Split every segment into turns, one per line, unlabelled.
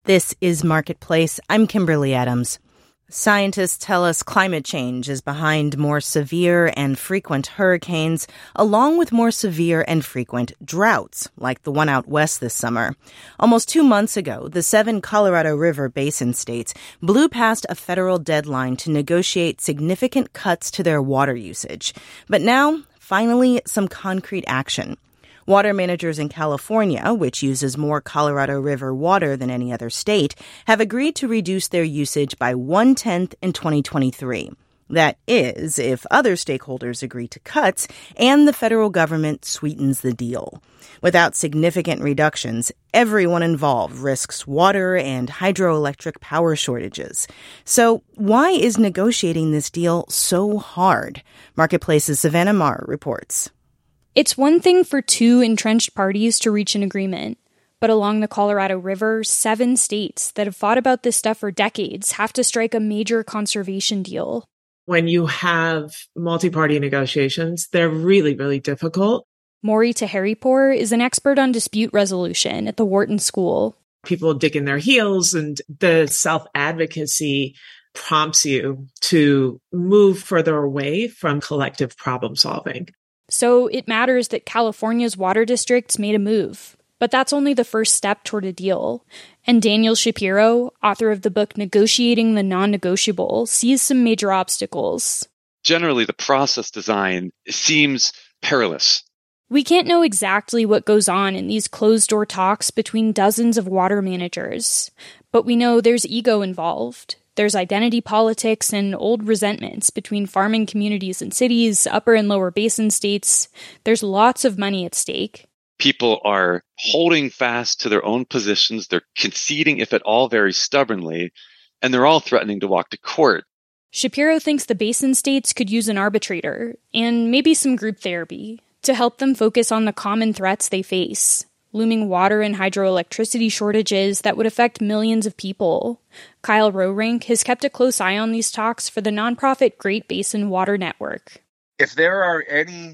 This is Marketplace. I'm Kimberly Adams. Scientists tell us climate change is behind more severe and frequent hurricanes, along with more severe and frequent droughts, like the one out west this summer. Almost 2 months ago, the 7 Colorado River Basin states blew past a federal deadline to negotiate significant cuts to their water usage. But now, finally, some concrete action. Water managers in California, which uses more Colorado River water than any other state, have agreed to reduce their usage by 1/10 in 2023. That is, if other stakeholders agree to cuts and the federal government sweetens the deal. Without significant reductions, everyone involved risks water and hydroelectric power shortages. So why is negotiating this deal so hard? Marketplace's Savannah Maher reports.
It's one thing for 2 entrenched parties to reach an agreement, but along the Colorado River, 7 states that have fought about this stuff for decades have to strike a major conservation deal.
When you have multi-party negotiations, they're really, really difficult.
Maury Taheripour is an expert on dispute resolution at the Wharton School.
People dig in their heels, and the self-advocacy prompts you to move further away from collective problem solving.
So it matters that California's water districts made a move. But that's only the first step toward a deal. And Daniel Shapiro, author of the book Negotiating the Non-Negotiable, sees some major obstacles.
Generally, the process design seems perilous.
We can't know exactly what goes on in these closed-door talks between dozens of water managers. But we know there's ego involved. There's identity politics and old resentments between farming communities and cities, upper and lower basin states. There's lots of money at stake.
People are holding fast to their own positions. They're conceding, if at all, very stubbornly, and they're all threatening to walk to court.
Shapiro thinks the basin states could use an arbitrator, and maybe some group therapy, to help them focus on the common threats they face. Looming water and hydroelectricity shortages that would affect millions of people. Kyle Roerink has kept a close eye on these talks for the nonprofit Great Basin Water Network.
If there are any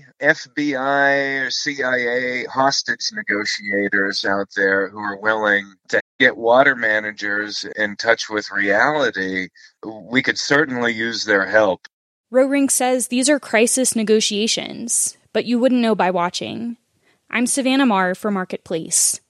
FBI or CIA hostage negotiators out there who are willing to get water managers in touch with reality, we could certainly use their help.
Roerink says these are crisis negotiations, but you wouldn't know by watching. I'm Savannah Maher for Marketplace.